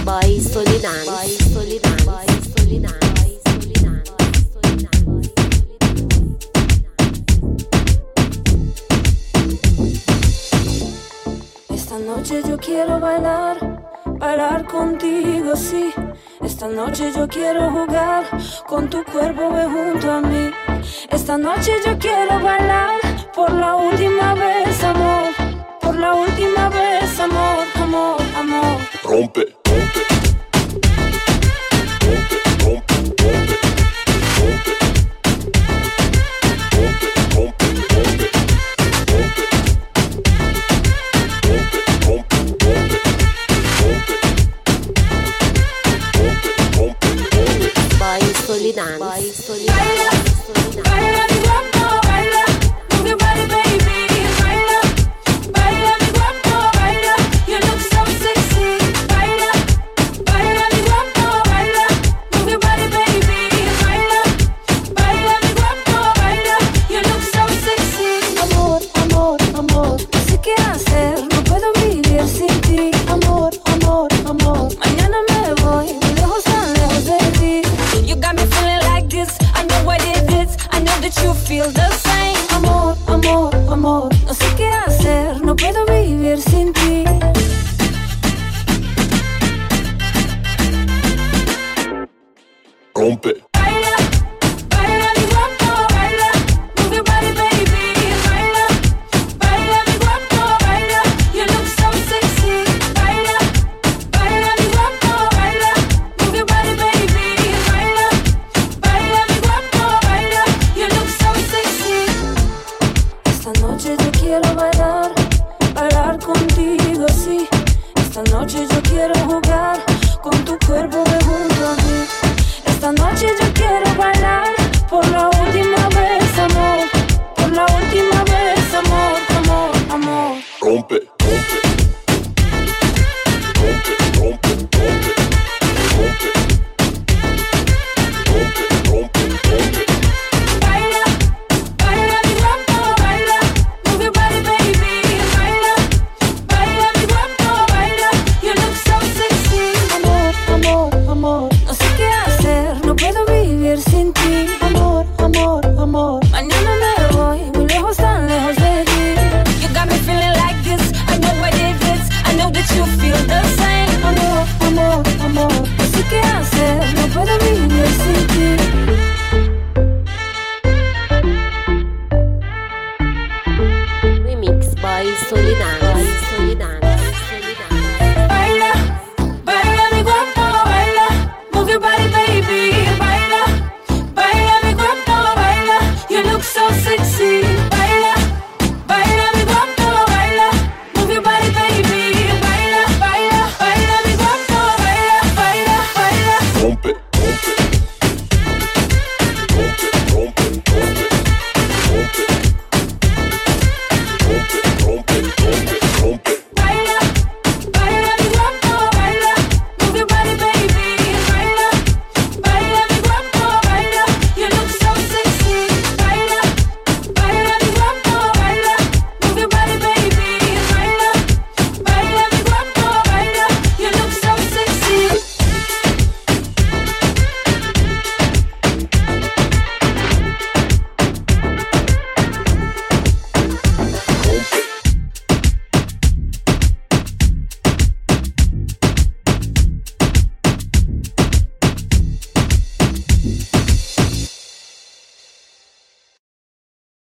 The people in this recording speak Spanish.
by Solidan, by Solidan, by Solidan, by Solidan, by Solidan. Esta noche yo quiero bailar, bailar contigo, sí. Esta noche yo quiero jugar con tu cuerpo, ve junto a mí. Esta noche yo quiero bailar por la última vez, amor. Por la última vez, amor, amor, amor. Rompe, rompe. Rompe, rompe, rompe. Rompe. Rompe, rompe, rompe. Rompe. Rompe, rompe, rompe. Rompe. Rompe, rompe, rompe. By Solidan, by Solidan. Baila, baila mi guapo, baila, move your body, baby. Baila, baila mi guapo, baila, you look so sexy. Baila, baila mi guapo, baila, move your body, baby. Baila, baila mi guapo, baila, you look so sexy. Amor, amor, amor, no sé qué hacer, no puedo vivir sin ti. Amor, amor, amor, mañana me voy, muy lejos, tan lejos de ti. You got me feeling like this, I know what it is, I know that you feel the same. Amor, amor, amor, no sé qué hacer, no puedo vivir sin ti. Rompe. Baila, baila mi guapo, baila, move your body, baby. Baila, baila mi guapo, baila, you look so sexy. Baila, baila mi guapo, baila, move your body, baby. Baila, baila mi guapo, baila, you look so sexy. Esta noche yo quiero bailar, bailar contigo, sí. Esta noche yo quiero jugar con tu cuerpo de junto a mí. Esta noche yo quiero bailar por la última vez, amor. Por la última vez, amor, amor, amor. Rompe, rompe. Rompe, rompe, rompe. Rompe. Rompe, rompe, rompe. Baila, baila mi guapo, baila, move your body, baby. Baila, baila mi guapo, baila, you look so sexy. Amor, amor, amor, no sé qué hacer, no puedo vivir sin ti. Amor, amor, amor, mañana me voy, muy lejos, tan lejos de ti. You got me feeling like this, I know what it is, I know that you feel the same. Amor, amor, amor, no sé qué hacer, no puedo vivir sin ti. Remix by Solidan, by Solidan, by Solidan. Baila, baila mi guapo, baila, move your body, baby. Baila, baila mi guapo, baila, you look so sexy. Baila, baila mi guapo, baila, move your body, baby. Baila, baila, baila mi guapo, baila, baila, baila. Rompe, rompe. Rompe, rompe, rompe. Rompe. Rompe, rompe, rompe, rompe. Baila, baila mi guapo, baila, move your body, baby. Baila, baila mi guapo, baila, you look so sexy. Baila, baila mi guapo, baila, move your body, baby. Baila, baila mi guapo, baila, you look so sexy. Rompe.